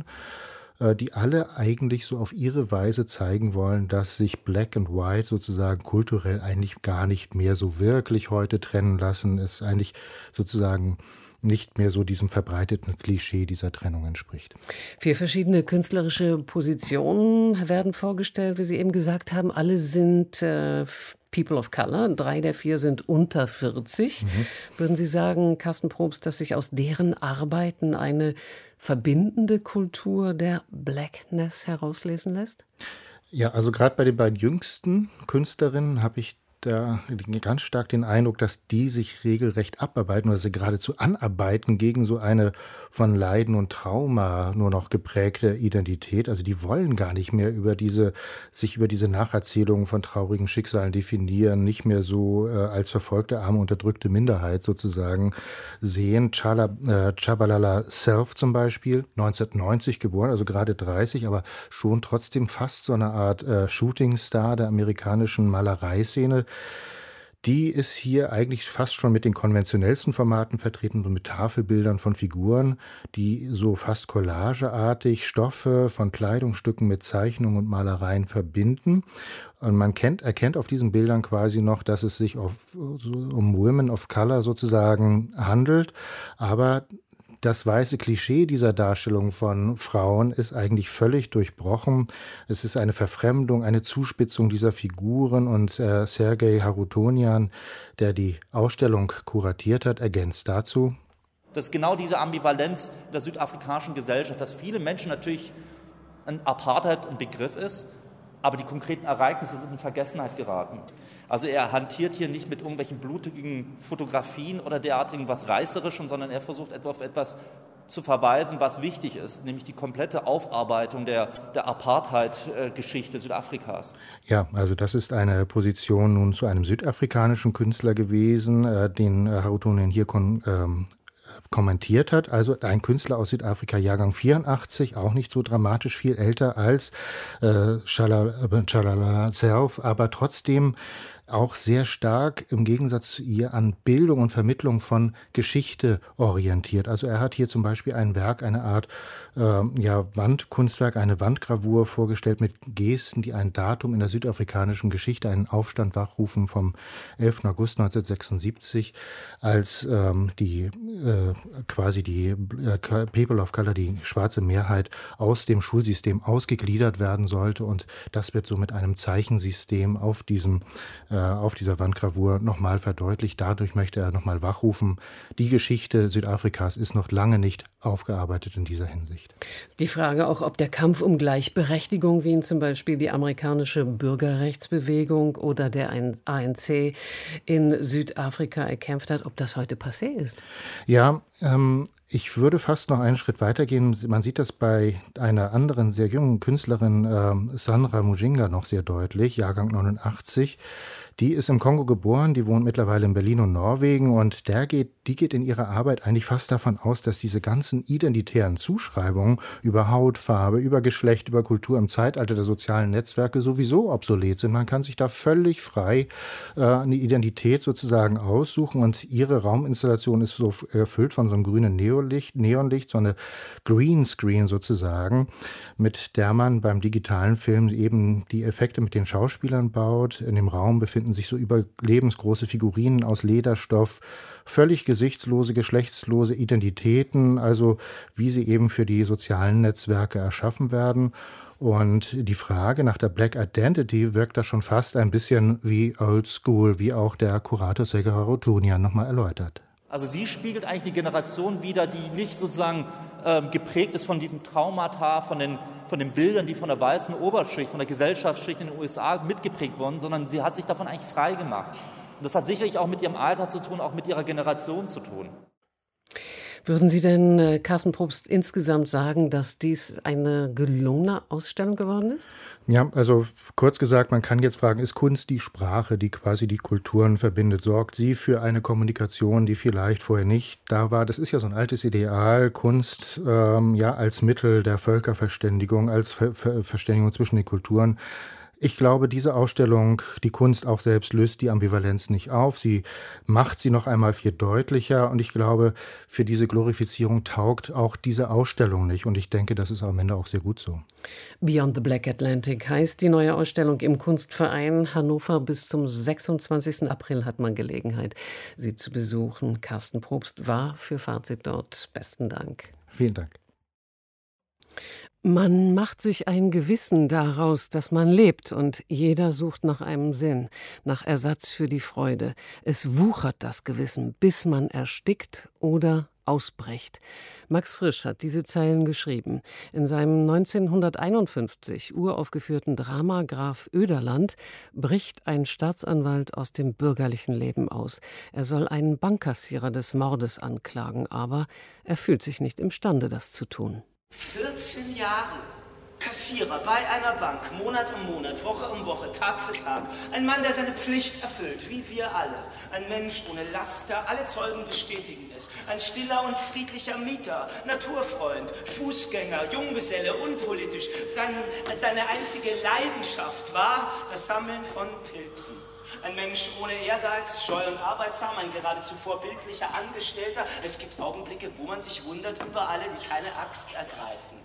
die alle eigentlich so auf ihre Weise zeigen wollen, dass sich Black and White sozusagen kulturell eigentlich gar nicht mehr so wirklich heute trennen lassen, es eigentlich sozusagen nicht mehr so diesem verbreiteten Klischee dieser Trennung entspricht. 4 verschiedene künstlerische Positionen werden vorgestellt, wie Sie eben gesagt haben. Alle sind People of Color. 3 der 4 sind unter 40. Würden Sie sagen, Carsten Probst, dass sich aus deren Arbeiten eine verbindende Kultur der Blackness herauslesen lässt? Ja, also gerade bei den beiden jüngsten Künstlerinnen habe ich da ganz stark den Eindruck, dass die sich regelrecht abarbeiten oder sie geradezu anarbeiten gegen so eine von Leiden und Trauma nur noch geprägte Identität. Also die wollen gar nicht mehr sich über diese Nacherzählungen von traurigen Schicksalen definieren, nicht mehr so als verfolgte, arme, unterdrückte Minderheit sozusagen sehen. Tshabalala Self zum Beispiel, 1990 geboren, also gerade 30, aber schon trotzdem fast so eine Art Shootingstar der amerikanischen Malereiszene. Die ist hier eigentlich fast schon mit den konventionellsten Formaten vertreten und mit Tafelbildern von Figuren, die so fast collageartig Stoffe von Kleidungsstücken mit Zeichnungen und Malereien verbinden. Und man erkennt auf diesen Bildern quasi noch, dass es sich um Women of Color sozusagen handelt, aber das weiße Klischee dieser Darstellung von Frauen ist eigentlich völlig durchbrochen. Es ist eine Verfremdung, eine Zuspitzung dieser Figuren und Sergei Harutonian, der die Ausstellung kuratiert hat, ergänzt dazu. Das ist genau diese Ambivalenz der südafrikanischen Gesellschaft, dass viele Menschen natürlich ein Apartheid ein Begriff ist, aber die konkreten Ereignisse sind in Vergessenheit geraten. Also er hantiert hier nicht mit irgendwelchen blutigen Fotografien oder derartigem was Reißerischem, sondern er versucht auf etwas zu verweisen, was wichtig ist, nämlich die komplette Aufarbeitung der Apartheid-Geschichte Südafrikas. Ja, also das ist eine Position nun zu einem südafrikanischen Künstler gewesen, den Harutunen hier kommentiert hat. Also ein Künstler aus Südafrika, Jahrgang 84, auch nicht so dramatisch viel älter als Tshalala Self, aber trotzdem auch sehr stark im Gegensatz zu ihr an Bildung und Vermittlung von Geschichte orientiert. Also er hat hier zum Beispiel ein Werk, eine Art Wandkunstwerk, eine Wandgravur vorgestellt mit Gesten, die ein Datum in der südafrikanischen Geschichte, einen Aufstand wachrufen vom 11. August 1976, als die People of Color, die schwarze Mehrheit, aus dem Schulsystem ausgegliedert werden sollte. Und das wird so mit einem Zeichensystem auf dieser Wandgravur nochmal verdeutlicht. Dadurch möchte er nochmal wachrufen, die Geschichte Südafrikas ist noch lange nicht aufgearbeitet in dieser Hinsicht. Die Frage auch, ob der Kampf um Gleichberechtigung, wie ihn zum Beispiel die amerikanische Bürgerrechtsbewegung oder der ANC in Südafrika erkämpft hat, ob das heute passé ist. Ja, ich würde fast noch einen Schritt weitergehen. Man sieht das bei einer anderen sehr jungen Künstlerin, Sandra Mujinga, noch sehr deutlich, Jahrgang 89. Die ist im Kongo geboren, die wohnt mittlerweile in Berlin und Norwegen und die geht in ihrer Arbeit eigentlich fast davon aus, dass diese ganzen identitären Zuschreibungen über Hautfarbe, über Geschlecht, über Kultur im Zeitalter der sozialen Netzwerke sowieso obsolet sind. Man kann sich da völlig frei eine Identität sozusagen aussuchen und ihre Rauminstallation ist so erfüllt von so einem grünen Neonlicht, so eine Greenscreen sozusagen, mit der man beim digitalen Film eben die Effekte mit den Schauspielern baut. In dem Raum befinden sich so überlebensgroße Figurinen aus Lederstoff, völlig gesichtslose, geschlechtslose Identitäten, also wie sie eben für die sozialen Netzwerke erschaffen werden. Und die Frage nach der Black Identity wirkt da schon fast ein bisschen wie Old School, wie auch der Kurator Serge Harutunian nochmal erläutert. Also sie spiegelt eigentlich die Generation wider, die nicht sozusagen geprägt ist von diesem Traumata, von den Bildern, die von der weißen Oberschicht, von der Gesellschaftsschicht in den USA mitgeprägt wurden, sondern sie hat sich davon eigentlich frei gemacht. Und das hat sicherlich auch mit ihrem Alter zu tun, auch mit ihrer Generation zu tun. Würden Sie denn, Carsten Probst, insgesamt sagen, dass dies eine gelungene Ausstellung geworden ist? Ja, also kurz gesagt, man kann jetzt fragen, ist Kunst die Sprache, die quasi die Kulturen verbindet? Sorgt sie für eine Kommunikation, die vielleicht vorher nicht da war? Das ist ja so ein altes Ideal, Kunst als Mittel der Völkerverständigung, als Verständigung zwischen den Kulturen. Ich glaube, diese Ausstellung, die Kunst auch selbst, löst die Ambivalenz nicht auf. Sie macht sie noch einmal viel deutlicher. Und ich glaube, für diese Glorifizierung taugt auch diese Ausstellung nicht. Und ich denke, das ist am Ende auch sehr gut so. Beyond the Black Atlantic heißt die neue Ausstellung im Kunstverein Hannover. Bis zum 26. April hat man Gelegenheit, sie zu besuchen. Carsten Probst war für Fazit dort. Besten Dank. Vielen Dank. Man macht sich ein Gewissen daraus, dass man lebt, und jeder sucht nach einem Sinn, nach Ersatz für die Freude. Es wuchert das Gewissen, bis man erstickt oder ausbricht. Max Frisch hat diese Zeilen geschrieben. In seinem 1951 uraufgeführten Drama Graf Oederland bricht ein Staatsanwalt aus dem bürgerlichen Leben aus. Er soll einen Bankkassierer des Mordes anklagen, aber er fühlt sich nicht imstande, das zu tun. 14 Jahre Kassierer bei einer Bank, Monat um Monat, Woche um Woche, Tag für Tag. Ein Mann, der seine Pflicht erfüllt, wie wir alle. Ein Mensch ohne Laster, alle Zeugen bestätigen es. Ein stiller und friedlicher Mieter, Naturfreund, Fußgänger, Junggeselle, unpolitisch. Seine einzige Leidenschaft war das Sammeln von Pilzen. Ein Mensch ohne Ehrgeiz, scheu und arbeitsam, ein geradezu vorbildlicher Angestellter. Es gibt Augenblicke, wo man sich wundert über alle, die keine Axt ergreifen.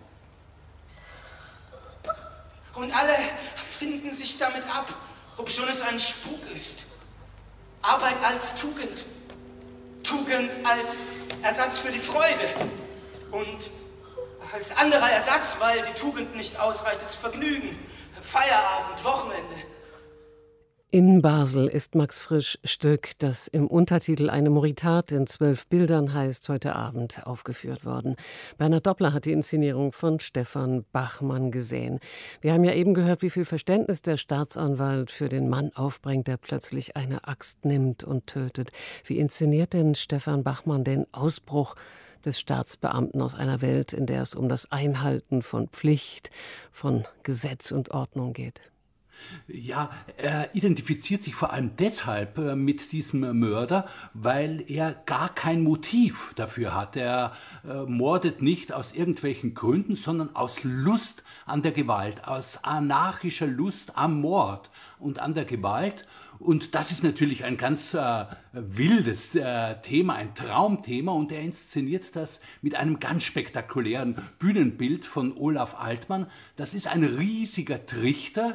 Und alle finden sich damit ab, obschon es ein Spuk ist. Arbeit als Tugend. Tugend als Ersatz für die Freude. Und als anderer Ersatz, weil die Tugend nicht ausreicht, das Vergnügen. Feierabend, Wochenende. In Basel ist Max Frisch Stück, das im Untertitel Eine Moritat in 12 Bildern heißt, heute Abend aufgeführt worden. Bernhard Doppler hat die Inszenierung von Stefan Bachmann gesehen. Wir haben ja eben gehört, wie viel Verständnis der Staatsanwalt für den Mann aufbringt, der plötzlich eine Axt nimmt und tötet. Wie inszeniert denn Stefan Bachmann den Ausbruch des Staatsbeamten aus einer Welt, in der es um das Einhalten von Pflicht, von Gesetz und Ordnung geht? Ja, er identifiziert sich vor allem deshalb mit diesem Mörder, weil er gar kein Motiv dafür hat. Er mordet nicht aus irgendwelchen Gründen, sondern aus Lust an der Gewalt, aus anarchischer Lust am Mord und an der Gewalt. Und das ist natürlich ein ganz wildes Thema, ein Traumthema, und er inszeniert das mit einem ganz spektakulären Bühnenbild von Olaf Altmann. Das ist ein riesiger Trichter,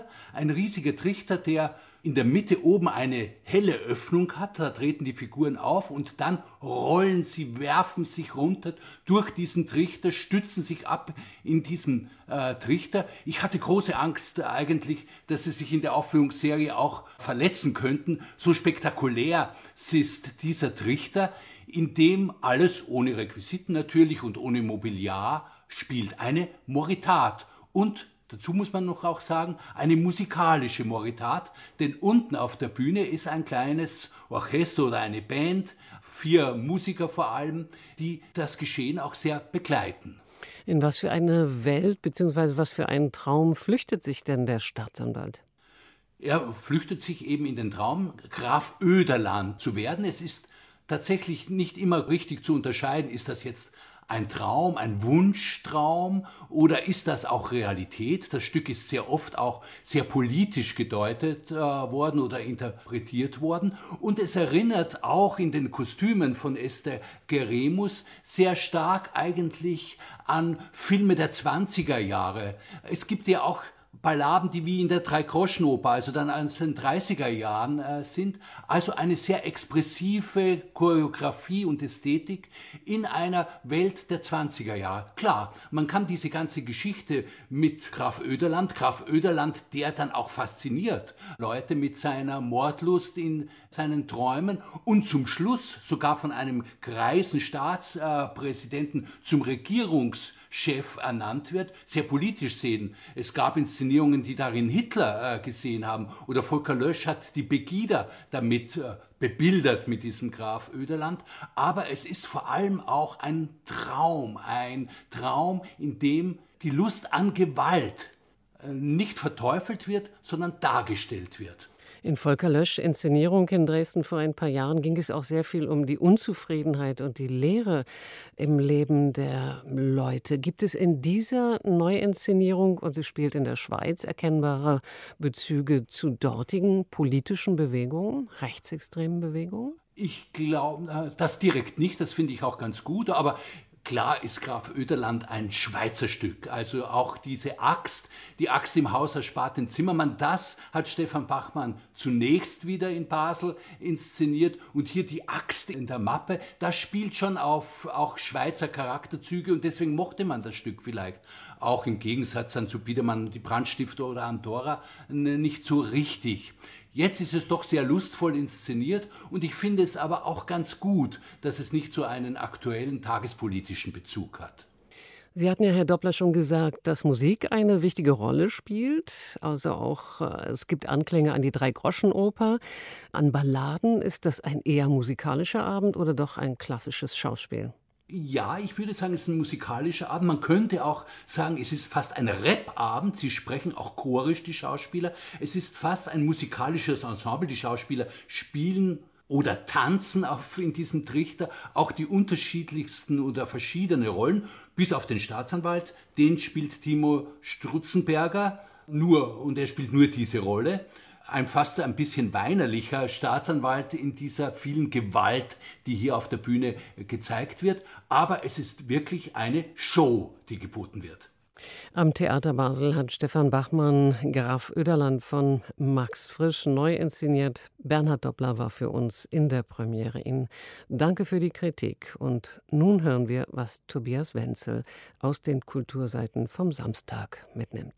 der in der Mitte oben eine helle Öffnung hat, da treten die Figuren auf und dann rollen sie, werfen sich runter durch diesen Trichter, stützen sich ab in diesem Trichter. Ich hatte große Angst eigentlich, dass sie sich in der Aufführungsserie auch verletzen könnten. So spektakulär ist dieser Trichter, in dem alles ohne Requisiten natürlich und ohne Mobiliar spielt. Eine Moritat und dazu muss man noch auch sagen, eine musikalische Moritat, denn unten auf der Bühne ist ein kleines Orchester oder eine Band, 4 Musiker vor allem, die das Geschehen auch sehr begleiten. In was für eine Welt bzw. was für einen Traum flüchtet sich denn der Staatsanwalt? Er flüchtet sich eben in den Traum, Graf Oederland zu werden. Es ist tatsächlich nicht immer richtig zu unterscheiden, ist das jetzt ein Traum, ein Wunschtraum oder ist das auch Realität? Das Stück ist sehr oft auch sehr politisch gedeutet worden oder interpretiert worden. Und es erinnert auch in den Kostümen von Esther Geremus sehr stark eigentlich an Filme der 20er Jahre. Es gibt ja auch Balladen, die wie in der Dreigroschenoper, also dann aus den 30er Jahren sind. Also eine sehr expressive Choreografie und Ästhetik in einer Welt der 20er Jahre. Klar, man kann diese ganze Geschichte mit Graf Oederland, der dann auch fasziniert Leute mit seiner Mordlust in seinen Träumen und zum Schluss sogar von einem greisen Staatspräsidenten zum Regierungschef ernannt wird, sehr politisch sehen. Es gab Inszenierungen, die darin Hitler gesehen haben, oder Volker Lösch hat die Pegida damit bebildert mit diesem Graf Oederland. Aber es ist vor allem auch ein Traum, in dem die Lust an Gewalt nicht verteufelt wird, sondern dargestellt wird. In Volker Lösch Inszenierung in Dresden vor ein paar Jahren ging es auch sehr viel um die Unzufriedenheit und die Leere im Leben der Leute. Gibt es in dieser Neuinszenierung, und sie spielt in der Schweiz, erkennbare Bezüge zu dortigen politischen Bewegungen, rechtsextremen Bewegungen? Ich glaube, das direkt nicht, das finde ich auch ganz gut, aber klar ist Graf Oederland ein Schweizer Stück, also auch diese Axt, die Axt im Haus erspart den Zimmermann, das hat Stefan Bachmann zunächst wieder in Basel inszeniert und hier die Axt in der Mappe, das spielt schon auf auch Schweizer Charakterzüge und deswegen mochte man das Stück vielleicht auch im Gegensatz dann zu Biedermann, die Brandstifter oder Andorra nicht so richtig. Jetzt ist es doch sehr lustvoll inszeniert und ich finde es aber auch ganz gut, dass es nicht so einen aktuellen tagespolitischen Bezug hat. Sie hatten ja, Herr Doppler, schon gesagt, dass Musik eine wichtige Rolle spielt. Also auch, es gibt Anklänge an die Dreigroschenoper, an Balladen. Ist das ein eher musikalischer Abend oder doch ein klassisches Schauspiel? Ja, ich würde sagen, es ist ein musikalischer Abend. Man könnte auch sagen, es ist fast ein Rap-Abend. Sie sprechen auch chorisch, die Schauspieler. Es ist fast ein musikalisches Ensemble. Die Schauspieler spielen oder tanzen in diesem Trichter auch die unterschiedlichsten oder verschiedene Rollen, bis auf den Staatsanwalt. Den spielt Timo Strutzenberger und er spielt nur diese Rolle. Fast ein bisschen weinerlicher Staatsanwalt in dieser vielen Gewalt, die hier auf der Bühne gezeigt wird. Aber es ist wirklich eine Show, die geboten wird. Am Theater Basel hat Stefan Bachmann Graf Oederland von Max Frisch neu inszeniert. Bernhard Doppler war für uns in der Premiere. Ihnen danke für die Kritik. Und nun hören wir, was Tobias Wenzel aus den Kulturseiten vom Samstag mitnimmt.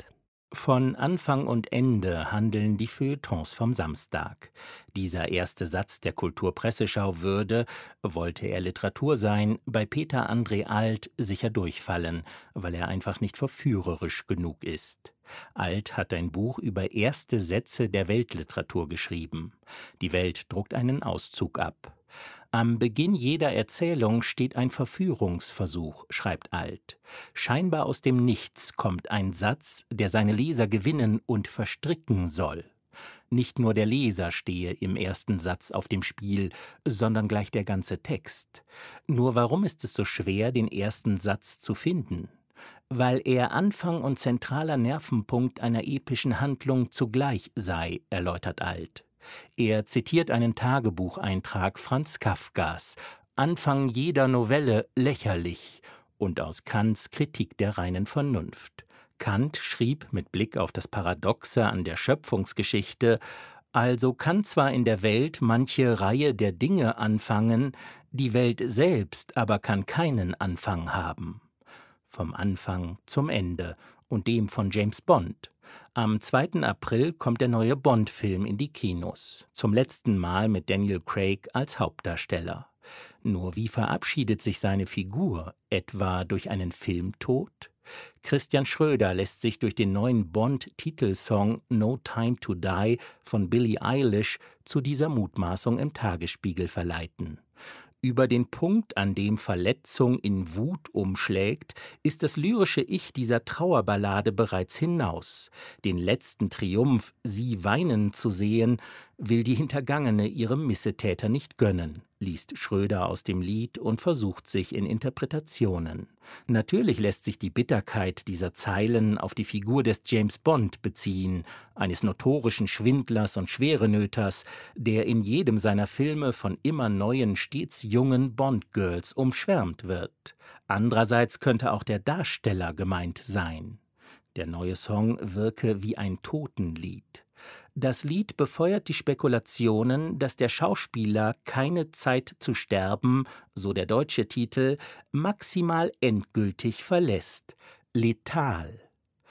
Von Anfang und Ende handeln die Feuilletons vom Samstag. Dieser erste Satz der Kulturpresseschau würde, wollte er Literatur sein, bei Peter André Alt sicher durchfallen, weil er einfach nicht verführerisch genug ist. Alt hat ein Buch über erste Sätze der Weltliteratur geschrieben. Die Welt druckt einen Auszug ab. Am Beginn jeder Erzählung steht ein Verführungsversuch, schreibt Alt. Scheinbar aus dem Nichts kommt ein Satz, der seine Leser gewinnen und verstricken soll. Nicht nur der Leser stehe im ersten Satz auf dem Spiel, sondern gleich der ganze Text. Nur warum ist es so schwer, den ersten Satz zu finden? Weil er Anfang und zentraler Nervenpunkt einer epischen Handlung zugleich sei, erläutert Alt. Er zitiert einen Tagebucheintrag Franz Kafkas, Anfang jeder Novelle lächerlich, und aus Kants Kritik der reinen Vernunft. Kant schrieb mit Blick auf das Paradoxe an der Schöpfungsgeschichte: Also kann zwar in der Welt manche Reihe der Dinge anfangen, die Welt selbst aber kann keinen Anfang haben. Vom Anfang zum Ende und dem von James Bond. Am 2. April kommt der neue Bond-Film in die Kinos. Zum letzten Mal mit Daniel Craig als Hauptdarsteller. Nur wie verabschiedet sich seine Figur? Etwa durch einen Filmtod? Christian Schröder lässt sich durch den neuen Bond-Titelsong No Time to Die von Billie Eilish zu dieser Mutmaßung im Tagesspiegel verleiten. Über den Punkt, an dem Verletzung in Wut umschlägt, ist das lyrische Ich dieser Trauerballade bereits hinaus. Den letzten Triumph, sie weinen zu sehen, will die Hintergangene ihrem Missetäter nicht gönnen, liest Schröder aus dem Lied und versucht sich in Interpretationen. Natürlich lässt sich die Bitterkeit dieser Zeilen auf die Figur des James Bond beziehen, eines notorischen Schwindlers und Schwerenöters, der in jedem seiner Filme von immer neuen, stets jungen Bond-Girls umschwärmt wird. Andererseits könnte auch der Darsteller gemeint sein. Der neue Song wirke wie ein Totenlied. Das Lied befeuert die Spekulationen, dass der Schauspieler keine Zeit zu sterben, so der deutsche Titel, maximal endgültig verlässt. Letal.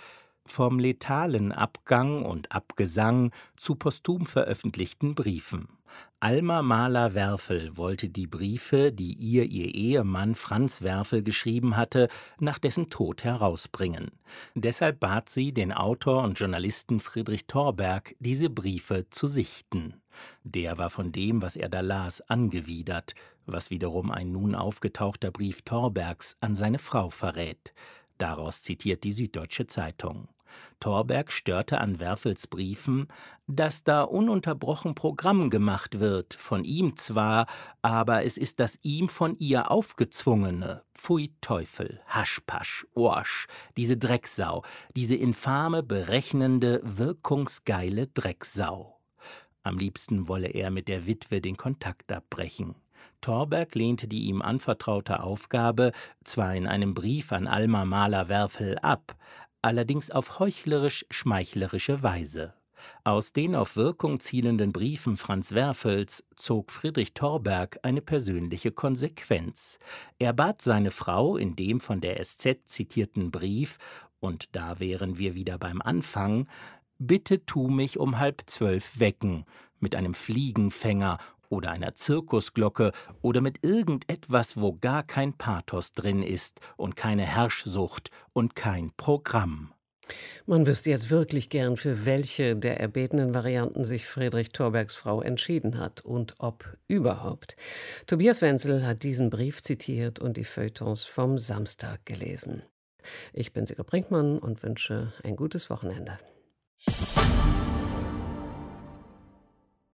Vom letalen Abgang und Abgesang zu posthum veröffentlichten Briefen. Alma Mahler-Werfel wollte die Briefe, die ihr Ehemann Franz Werfel geschrieben hatte, nach dessen Tod herausbringen. Deshalb bat sie den Autor und Journalisten Friedrich Thorberg, diese Briefe zu sichten. Der war von dem, was er da las, angewidert, was wiederum ein nun aufgetauchter Brief Thorbergs an seine Frau verrät. Daraus zitiert die Süddeutsche Zeitung. Thorberg störte an Werfels Briefen, dass da ununterbrochen Programm gemacht wird, von ihm zwar, aber es ist das ihm von ihr aufgezwungene. Pfui Teufel, Haschpasch, Orsch, diese Drecksau, diese infame, berechnende, wirkungsgeile Drecksau. Am liebsten wolle er mit der Witwe den Kontakt abbrechen. Thorberg lehnte die ihm anvertraute Aufgabe zwar in einem Brief an Alma Mahler-Werfel ab, allerdings auf heuchlerisch-schmeichlerische Weise. Aus den auf Wirkung zielenden Briefen Franz Werfels zog Friedrich Thorberg eine persönliche Konsequenz. Er bat seine Frau in dem von der SZ zitierten Brief, und da wären wir wieder beim Anfang: »Bitte tu mich um 11:30 wecken, mit einem Fliegenfänger oder einer Zirkusglocke oder mit irgendetwas, wo gar kein Pathos drin ist und keine Herrschsucht und kein Programm.« Man wüsste jetzt wirklich gern, für welche der erbetenen Varianten sich Friedrich Thorbergs Frau entschieden hat und ob überhaupt. Tobias Wenzel hat diesen Brief zitiert und die Feuilletons vom Samstag gelesen. Ich bin Sigrid Brinkmann und wünsche ein gutes Wochenende.